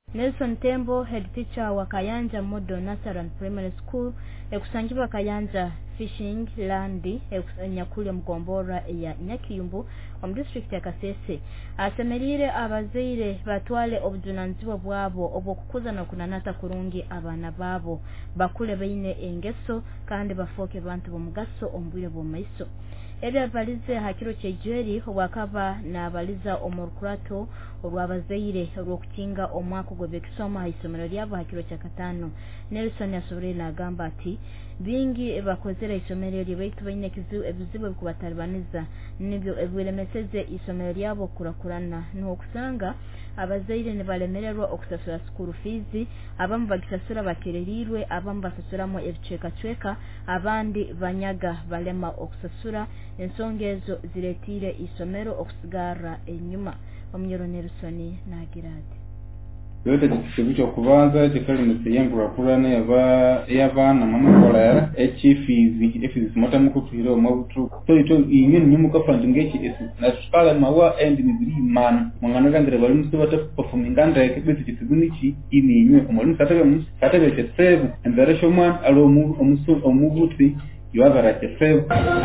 Nelson Tembo, head teacher wa Kayanja Model Nursery and Primary School, ekusangibwa Kayanja Fishing Land Nyakuli Mgombora ya Nyakiyumbu mu district ya Kasese. Asemerire abazaire batwale obujunanzibwa bwabo obokukuza no kunanata kurungi abana babo bakule beine engeso kandi bafoke bantu bomugaso ombwire bo maiso. Ebya balize hakiro chejeri wakaba na baliza omurkurato olwabazaire olwokukinga omwaka gw'ebekisoma isomero lyabo hakiro cha katano. Nelson yasoberera agamba ati bingi bakozera isomero ly'ebaitu baine ebizibu kubatalibaniza nibyo ebilemeseze isomero lyabo kurakurana no kusanga abazaire ne balemererwa okusasura school fees, abamu bagisasura bakererirwe, abamu basasuramo ebiceka abandi banyaga balema okusasura. Ensongezo ziretire isomero okusigara enyuma. Omnyoro Nelson nagirati yote kikibicho kubanza kikali musiyengura kurana yabana mamakola yara echifizi mota mukutiro mabutu so ito inyeni nyimuka fandi ngechi esi na skala mawa end ni biri man mangana kandire bali musibata performing nganda ekebezi kisibunichi ini inywe omuli satebe che save emberesho man alo omubuti yuagara che save.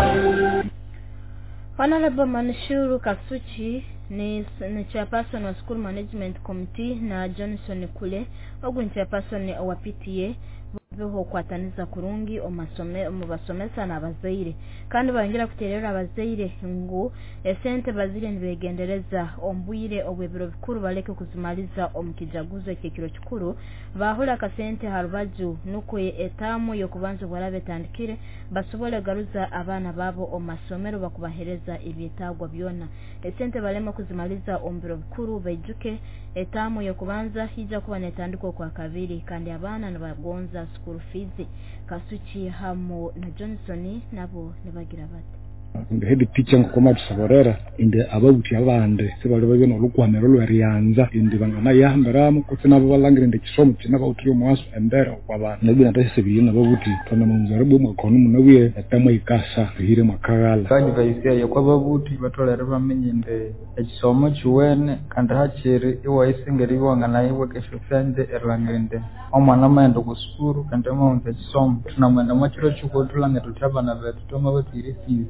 Honorable Manshuru Kasuchi ni chairperson wa School Management Committee na Johnson Kule ogwe chairperson wa PTA biho kwataniza kurungi omubasomesa na abazaire kandi bangira kuterera abazaire ngo esente bazire nibegendereza ombwire obwebiro bikuru baleke kuzimaliza omukijaguzo ekikiro kikuru bahula kasente harubaju nuko etamu yo kubanza bwarabe tandikire basobole garuza abana babo omasomero bakubahereza ibyetagwa byona esente balema kuzimaliza ombiro bikuru bejuke etamu yo kubanza hija kuba netandiko kwa kabiri kandi abana nabagonza school fees. Kasuchi hamo na Johnson nabo nebagira bati the head teacher ngoma tusaborera inde ababuti abande sebali babyo olukwanero lweriyanza inde bangana yahamberamu kutsina babalangire inde kisomo kina bautrio mwaso embera kwabana nebina tasebiyina babuti tona munzara bwo mwakono munawiye etama ikasa hire makagala kandi bayise yakwababuti batolera bamenye inde ekisomo kiwene kandi hakiri iwaisingeri bwangana iwe kesho fende erlangende omwana mayendo kusukuru kandi amonze kisomo tunamwenda mwakiro chuko tulanga tutabana betu toma batire fees.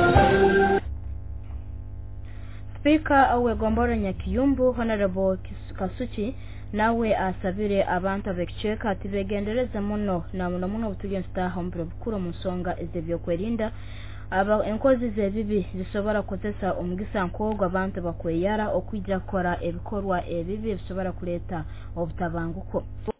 Speaker awe Gombora Nyakiyumbu Honorable Kasuchi nawe asabire abantu abekcheka atibegendereza muno na muno butugye staha ombro bukuru musonga ezebyo kwerinda aba enkozi zebibi zisobora kutesa omugisa nkogwa abantu bakweyara okwijja kora ebikorwa ebibi bisobora kuleta obutabanguko.